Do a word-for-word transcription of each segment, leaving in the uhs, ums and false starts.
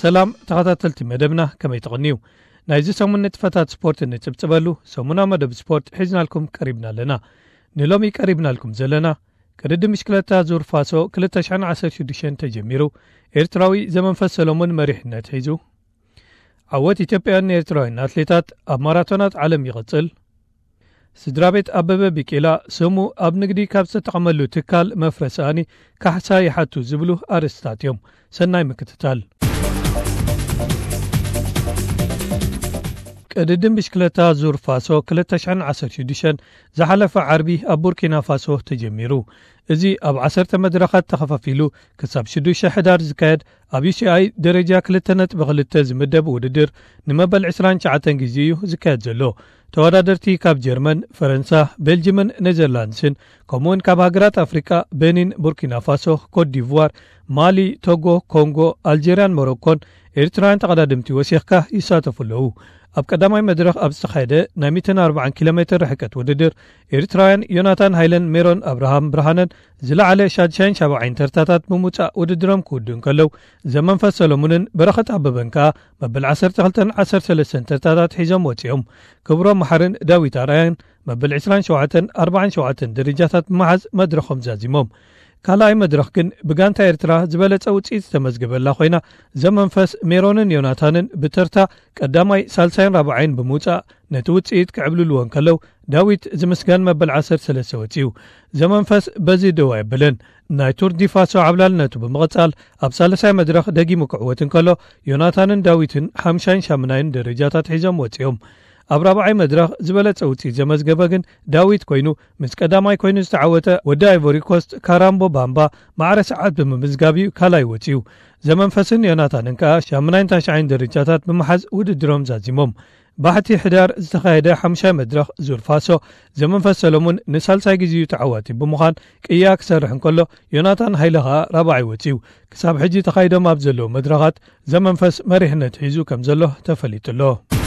ሰላም ተኸታተልቲ መደብና ከመይ ተቐኒዩ ናይዚ ሰሙን ንጥፈታት ስፖርት ንጽብጽበሉ ሰሙና መደብ ስፖርት ሒዝናልኩም ቀሪብና ኣለና ንሎሚ ቀሪብናልኩም ዘለና ቅድድም ምሽክለታ ዙር ፋሶ ክልተ ሽሕን ዓሰርተ ሽዱሽተ ተጀሚሩ ኤርትራዊ ዘመንፈስ ሰሎሞን መሪሕነት ሒዙ ዓወት ኢትዮጵያውያን ኤርትራውያን አትሌታት ኣብ ማራቶናት ዓለም ይቕጽል ስድራቤት አበበ ቢቂላ ስሙ ኣብ ንግዲ ካብ ዝተጠቐመሉ ትካል መፍረሳኒ ካሕሳ ይሓቱ ዝብሉ ኣርስታት እዮም ሰናይ ምክትታል ቅድድም ብሽክለታ ዙር ፋሶ ክልተ ሽሕን ዓሰርተ ሽዱሽተ ዝሓለፈ ዓርቢ ኣብ ቡርኪና ፋሶ ተጀሚሩ እዚ ኣብ ዓሰርተ መድረኻት ተኸፋፊሉ ክሳብ ሽዱሽተ ሕዳር ዝካየድ ኣብ ዩሲአይ ደረጃ ክልተ ነጥቢ ክልተ ዝምደብ ውድድር ንመበል ዒስራን ሸውዓተ ግዜ እዩ ዝካየድ ዘሎ ተወዳደርቲ ካብ ጀርመን ፈረንሳ ቤልጅየምን ኔዘርላንድስን ከምኡውን ካብ ሃገራት ኣፍሪካ ቤኒን ቡርኪና ፋሶ ኮት ዲቯር ማሊ ቶጎ ኮንጎ ኣልጄርያን ሞሮኮን ኤርትራውያን ተቐዳድምቲ ወሲኽካ ይሳተፉ ኣለዉ ኣብ ቀዳማይ መድረኽ ኣብ ዝተኻየደ ናይ መቶ ኣርባዓ ኪሎ ሜትር ርሕቀት ውድድር ኤርትራውያን ዮናታን ሃይለን ሜሮን ኣብርሃም ብርሃነን ዝለዓለ ሻድሻይን ሻብዓይን ተርታታት ብምውፃእ ውድድሮም ክውድኡ ከለው ዘመንፈስ ሰሎሞንን በረኸት ኣበበን ከዓ መበል ዓሰርተ ክልተን ዓሰርተ ሰለስተን ተርታታት ሒዞም ወፂኦም ክብሮም መሓርን ዳዊት ኣርኣያን መበል ዒስራን ሸውዓተን ኣርባዓን ሸውዓተን ደረጃታት ብምሓዝ መድረኾም ዛዚሞም ካልኣይ መድረኽ ግን ብጋንታ ኤርትራ ዝበለጸ ውፅኢት ዝተመዝገበላ ኮይና ዘመንፈስ ሜሮንን ዮናታንን ብተርታ ቀዳማይ ሳልሳይን ራብዓይን ብምውፃእ ነቲ ውፅኢት ክዕብልልዎን ከለው ዳዊት ዝምስጋን መበል ዓሰርተ ሰለስተ ወፂኡ ዘመንፈስ በዚ ደው ኣይብልን ናይ ቱር ዲ ፋሶ ዓብላልነቱ ብምቕጻል ኣብ ሳልሳይ መድረኽ ደጊሙ ክዕወትን ከሎ ዮናታንን ዳዊትን ሓምሻይን ሻምናይን ደረጃታት ሒዞም ወፂኦም ኣብ ራብዓይ መድረኽ ዝበለጸ ውፅኢት ዘመዝገበ ግን ዳዊት ኮይኑ ምስ ቀዳማይ ኮይኑ ዝተዓወተ ወዲ ኣይቮሪ ኮስት ካራምቦ ባምባ ማዕረ ሰዓት ብምምዝጋቢኡ ካልኣይ ወፂኡ ዘመንፈስን ዮናታንን ከዓ ሻምናይን ታሽዓይን ደረጃታት ብምሓዝ ውድድሮም ዛዚሞም ባሕቲ ሕዳር ዝተኻየደ ሓምሻይ መድረኽ ዙር ፋሶ ዘመንፈስ ሰሎሞን ንሳልሳይ ግዜኡ ተዓዋቲ ብምዃን ቅያ ክሰርሕ እንከሎ ዮናታን ሃይለ ከዓ ራብዓይ ወፂኡ ክሳብ ሕጂ ተኻይዶም ኣብ ዘለዉ መድረኻት ዘመንፈስ መሪሕነት ሒዙ ከም ዘሎ ተፈሊጡሎ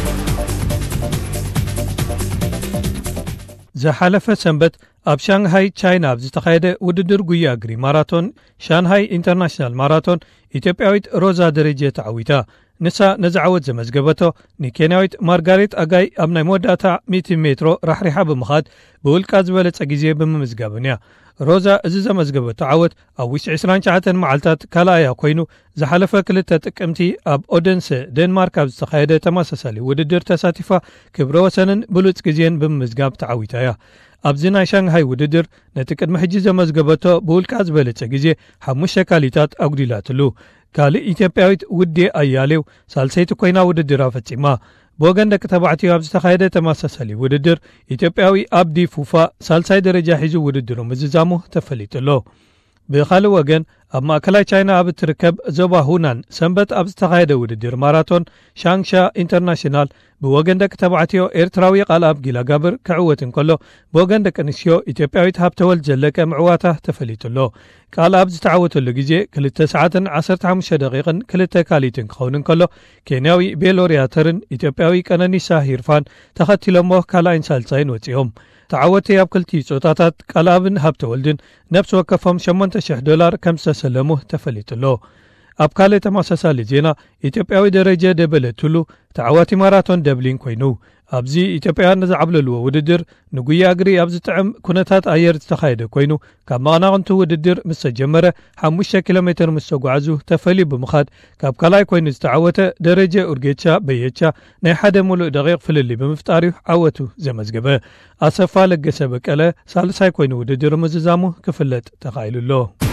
ዝሓለፈ ሰንበት ኣብ ሻንሃይ ቻይና ኣብ ዝተኻየደ ውድድር ጉያ እግሪ ማራቶን ሻንሃይ ኢንተርናሽናል ማራቶን ኢትዮጵያዊት ሮዛ ደረጀ ተዓዊታ ንሳ ነዚ ዓወት ዘመዝገበቶ ንኬንያዊት ማርጋሬት ኣጋይ ኣብ ናይ መወዳእታ መቶ ሜትሮ ራሕሪሓ ብምኻድ ብውልቃ ዝበለጸ ግዜ ብምምዝጋብን እያ ሮዛ እዚ ዘመዝገበቶ ዓወት ኣብ ውሽጢ ዒስራን ሸውዓተ መዓልታት ካልኣያ ኮይኑ ዝሓለፈ ክልተ ጥቅምቲ ኣብ ኦደንሰ ዴንማርክ ኣብ ዝተኻየደ ተመሳሳሊ ውድድር ተሳቲፋ ክብረ ወሰንን ብሉጽ ግዜን ብምምዝጋብ ተዓዊታ እያ ኣብዚ ናይ ሻንሃይ ውድድር ነቲ ቅድሚ ሕጂ ዘመዝገበቶ ብውልቃ ዝበለጸ ግዜ ሓሙሽተ ካሊታት ኣጉዲላትሉ ካልእ ኢትዮጵያዊት ውዴ ኣያሌው ሳልሰይቲ ኮይና ውድድራ ፈጺማ ብወገን ደቂ ተባዕትዮ ኣብ ዝተኻየደ ተመሳሳሊ ውድድር ኢትዮጵያዊ ኣብዲ ፉፋ ሳልሳይ ደረጃ ሒዙ ውድድሩ ምዝዛሙ ተፈሊጡሎ ብኻልእ ወገን ኣብ ማእከላይ ቻይና ኣብ እትርከብ ዞባ ሁናን ሰንበት ኣብ ዝተኻየደ ውድድር ማራቶን ሻንሻ ኢንተርናሽናል ብወገን ደቂ ተባዕትዮ ኤርትራዊ ቃልኣብ ጊላጋብር ክዕወት እንከሎ ብወገን ደቂ ኣንስትዮ ኢትዮጵያዊት ሃብተወልድ ዘለቀ ምዕዋታ ተፈሊጡሎ ቃልኣብ ዝተዓወተሉ ግዜ ክልተ ሰዓትን ዓሰርተ ሓሙሽተ ደቂቕን ክልተ ካሊትን ክኸውን እንከሎ ኬንያዊ ቤሎሪያተርን ኢትዮጵያዊ ቀነኒሳ ሂርፋን ተኸቲሎሞ ካልኣይን ሳልሳይን ወፂኦም ተዓወቲ ኣብ ክልቲኡ ጾታታት ቃልኣብን ሃብተወልድን ነብሲ ወከፎም ሸሞንተ ሽሕ ዶላር ከም ዝተሰለሙ ተፈሊጡሎ ኣብ ካልእ ተመሳሳሊ ዜና ኢትዮጵያዊ ደረጀ ደበለትሉ ተዓዋቲ ማራቶን ደብሊን ኮይኑ ኣብዚ ኢትዮጵያውያን ዝዓብለልዎ ውድድር ንጉያ እግሪ ኣብ ዝጥዕም ኩነታት ኣየር ዝተኻየደ ኮይኑ ካብ መቐናቕንቱ ውድድር ምስ ተጀመረ ሓሙሽተ ኪሎ ሜትር ምስ ተጓዓዙ ተፈልዩ ብምኻድ ካብ ካልኣይ ኮይኑ ዝተዓወተ ደረጀ ኡርጌቻ በየቻ ናይ ሓደ ሙሉእ ደቂቕ ፍልሊ ብምፍጣር ዓወቱ ዘመዝገበ ኣሰፋ ለገሰ በቀለ ሳልሳይ ኮይኑ ውድድር ምዝዛሙ ክፍለጥ ተኻኢሉሎ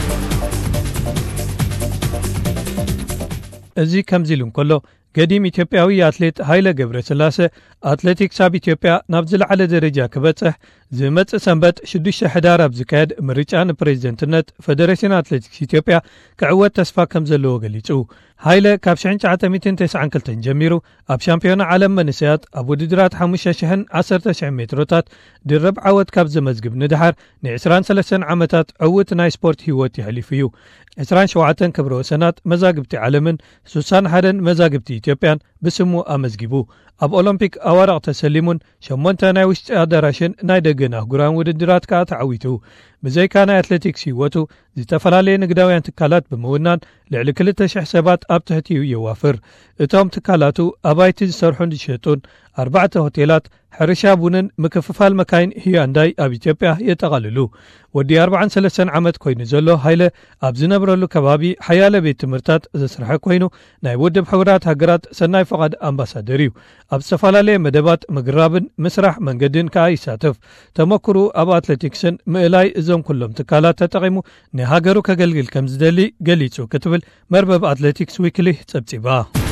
እዚ ከምዚ ኢሉ እንከሎ ገዲም ኢትዮጵያዊ ኣትሌት ሃይለ ገብረ ስላሴ ኣትሌቲክስ ኣብ ኢትዮጵያ ናብ ዝለዓለ ደረጃ ክበጽሕ ዝመጽእ ሰንበት ሽዱሽተ ሕዳር ኣብ ዝካየድ ምርጫ ንፕሬዚደንትነት ፌደሬሽን ኣትሌቲክስ ኢትዮጵያ ክዕወት ተስፋ ከም ዘለዎ ገሊጹ ሃይለ ካብ ሽሕን ሸውዓተ ተስዓን ክልተን ጀሚሩ ኣብ ሻምፒዮና ዓለም መንእሰያት ኣብ ውድድራት ሓሙሽተ ሽሕን ዓሰርተ ሽሕ ሜትሮታት ድርብ ዓወት ካብ ዘመዝግብ ንድሓር ንዒስራን ሰለስተ ዓመታት ዕውት ናይ ስፖርት ህይወት ይሕሊፍ እዩ ዒስራን ሸውዓተ ክብረ ወሰናት መዛግብቲ ዓለምን ስሳን ሓደ መዛግብቲ ኢትዮጵያን ብስሙ ኣመዝጊቡ ኣብ ኦሎምፒክ ኣዋርቕ ተሰሊሙን ሸሞንተ ናይ ውሽጢ ኣዳራሽን ናይ ደገን ኣህጉራን ውድድራት ከዓ ተዓዊቱ ብዘይካ ናይ ኣትሌቲክስ ይወቱ ዝተፈላለዩ ንግዳውያን ትካላት ብምውናን ልዕሊ ክልተ ሽሕ ሰባት ኣብ ትሕቲኡ የዋፍር እቶም ትካላቱ ኣባይቲ ዝሰርሑን ዝሸጡን ኣርባዕተ ሆቴላት ሕርሻ ቡንን ምክፍፋል መካይን ህያንዳይ ኣብ ኢትዮጵያ የጠቓልሉ ወዲ ኣርባዓን ሰለስተን ዓመት ኮይኑ ዘሎ ሃይለ ኣብ ዝነብረሉ ከባቢ ሓያለ ቤት ትምህርታት ዘስርሐ ኮይኑ ናይ ውድብ ሕቡራት ሃገራት ሰናይ ፈቓድ ኣምባሳደር እዩ ኣብ ዝተፈላለየ መደባት ምግራብን ምስራሕ መንገድን ከዓ ይሳተፍ ተመክሩ ኣብ ኣትሌቲክስን ምእላይ እዞም ኩሎም ትካላት ተጠቒሙ ንሃገሩ ከገልግል ከም ዝደሊ ገሊጹ ክትብል መርበብ ኣትሌቲክስ ዊክሊ ጸብጺባ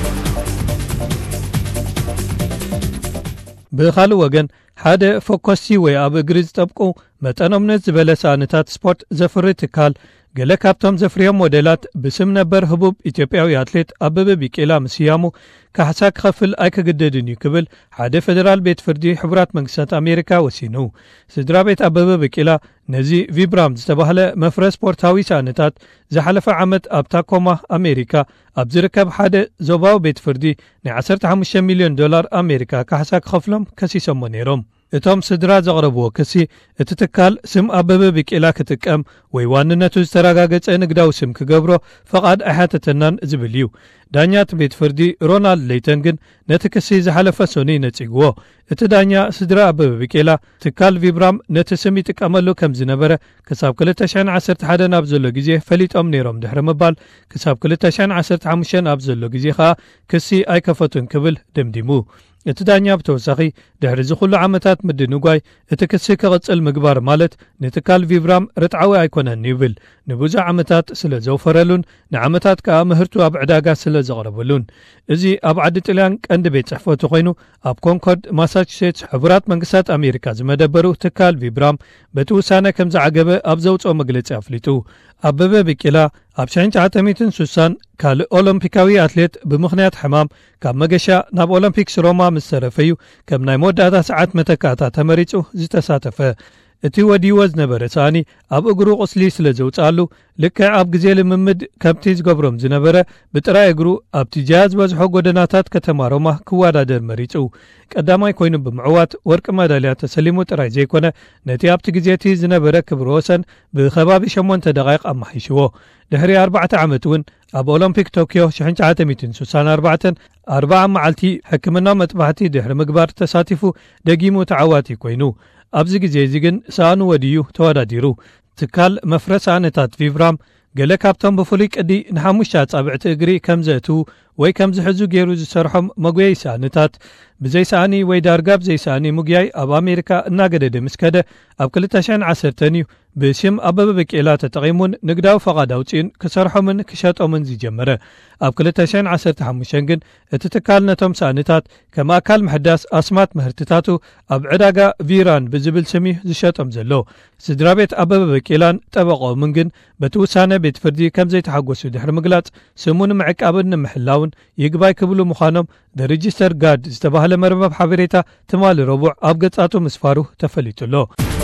ብኻልእ ወገን ሓደ ፎኮስቲ ወይ ኣብ እግሪ ዝጠብቁ መጠኖምነት ዝበለ ሳእንታት ስፖርት ዘፍሪ ትካል ገለ ካብቶም ዘፍርዮም ሞዴላት ብስም ነበር ህቡብ ኢትዮጵያዊ ኣትሌት ኣበበ ቢቂላ ምስያሙ ካሕሳ ክኸፍል ኣይከገደድን እዩ ክብል ሓደ ፌደራል ቤት ፍርዲ ሕቡራት መንግስታት ኣሜሪካ ወሲኑ ስድራ ቤት ኣበበ ቢቂላ ነዚ ቪብራም ዝተባህለ መፍረ ስፖርታዊ ሳእንታት ዝሓለፈ ዓመት ኣብ ታኮማ ኣሜሪካ ኣብ ዝርከብ ሓደ ዞባዊ ቤት ፍርዲ ናይ ዓሰርተ ሓሙሽተ ሚልዮን ዶላር ኣሜሪካ ካሕሳ ክኸፍሎም ከሲሶሞ ነይሮም እቶም ስድራ ዘቕረብዎ ክሲ እቲ ትካል ስም ኣበበ ቢቂላ ክጥቀም ወይ ዋንነቱ ዝተረጋገፀ ንግዳዊ ስም ክገብሮ ፈቓድ ኣይሓተተናን ዝብል እዩ ዳኛት ቤት ፍርዲ ሮናልድ ሌይተን ግን ነቲ ክሲ ዝሓለፈ ሶኒ ነፂግዎ እቲ ዳኛ ስድራ ኣበበ ቢቂላ ትካል ቪብራም ነቲ ስም ይጥቀመሉ ከም ዝነበረ ክሳብ ክልተ ሽሕን ዓሰርተ ሓደን ኣብ ዘሎ ግዜ ፈሊጦም ነይሮም ድሕሪ ምባል ክሳብ ክልተ ሽሕን ዓሰርተ ሓሙሽተን ኣብ ዘሎ ግዜ ከዓ ክሲ ኣይከፈቱን ክብል ደምዲሙ እቲ ዳኛ ብተወሳኺ ድሕሪ ዝኹሉ ዓመታት ምድንጓይ እቲ ክሲ ክቕፅል ምግባር ማለት ንትካል ቪብራም ርጥዓዊ ኣይኮነን ይብል ንብዙሕ ዓመታት ስለ ዘውፈረሉን ንዓመታት ከዓ ምህርቱ ኣብ ዕዳጋ ስለ ዘቕረበሉን እዚ ኣብ ዓዲ ጣልያን ቀንዲ ቤት ጽሕፈቱ ኮይኑ ኣብ ኮንኮርድ ማሳቹሴትስ ሕቡራት መንግስታት ኣሜሪካ ዝመደበሩ ትካል ቪብራም በቲ ውሳነ ከም ዝዓገበ ኣብ ዘውፅኦ መግለጺ ኣፍሊጡ ኣበበ ቢቂላ ኣብ ሽሕን ትሽዓተ ስሳን ካልእ ኦሎምፒካዊ ኣትሌት ብምኽንያት ሕማም ካብ መገሻ ናብ ኦሎምፒክስ ሮማ ምስ ተረፈዩ ከም ናይ መወዳእታ ሰዓት መተካእታ ተመሪጹ ዝተሳተፈ እቲ ወዲዎ ዝነበረ ሳኒ ኣብ እግሩ ቁስሊ ስለ ዘውፃሉ ልክዕ ኣብ ግዜ ልምምድ ከምቲ ዝገብሮም ዝነበረ ብጥራይ እግሩ ኣብቲ ጃያ ዝበዝሖ ጎደናታት ከተማ ሮማ ክወዳደር መሪጹ ቀዳማይ ኮይኑ ብምዕዋት ወርቂ መዳልያ ተሰሊሙ ጥራይ ዘይኮነ ነቲ ኣብቲ ግዜ እቲ ዝነበረ ክብሪ ወሰን ብኸባቢ ሸሞንተ ደቂቕ ኣማሒሽዎ ድሕሪ ኣርባዕተ ዓመት እውን ኣብ ኦሎምፒክ ቶኪዮ ሽሕን ትሽዓተ ስሳን ኣርባዕተን ኣርባዓ መዓልቲ ሕክምናዊ መጥባሕቲ ድሕሪ ምግባር ተሳቲፉ ደጊሙ ተዓዋቲ ኮይኑ ኣብዚ ግዜ እዚ ግን ሳእኑ ወዲዩ ተወዳዲሩ ትካል መፍረ ሳእንታት ቪብራም ገለ ካብቶም ብፍሉይ ቅዲ ንሓሙሽተ ኣጻብዕቲ እግሪ ከም ዘእትዉ ወይ ከም ዝሕዙ ገይሩ ዝሰርሖም መጉየይ ሳእንታት ብዘይ ሳእኒ ወይ ዳርጋ ብዘይ ሳእኒ ሙግያይ ኣብ ኣሜሪካ እናገደደ ምስ ከደ ኣብ ክልተ ሽሕን ዓሰርተን እዩ ብስም ኣበበ ቢቂላ ተጠቒሙን ንግዳዊ ፈቓድ ኣውፂኡን ክሰርሖምን ክሸጦምን ዝጀመረ ኣብ ክልተ ሽሕን ዓሰርተ ሓሙሽተን ግን እቲ ትካል ነቶም ሳእንታት ከም ኣካል ምሕዳስ ኣስማት ምህርትታቱ ኣብ ዕዳጋ ቪራን ብዝብል ስም ዝሸጦም ዘሎ ስድራ ቤት ኣበበ ቢቂላን ጠበቆምን ግን በቲ ውሳነ ቤት ፍርዲ ከም ዘይተሓጎሱ ድሕሪ ምግላጽ ስሙ ንምዕቃብን ንምሕላውን ይግባይ ክብሉ ምዃኖም ደሬጅስተር ጋርድ ዝተባህለ መርበብ ሓበሬታ ትማሊ ረቡዕ ኣብ ገጻቱ ምስፋሩ ተፈሊጡሎ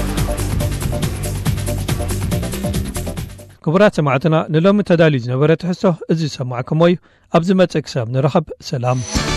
ክቡራት ሰማዕትና ንሎሚ ተዳልዩ ዝነበረ ትሕሶ እዚ ሰማዕኩሞ እዩ ኣብዚ መጽእ ክሳብ ንረኸብ ሰላም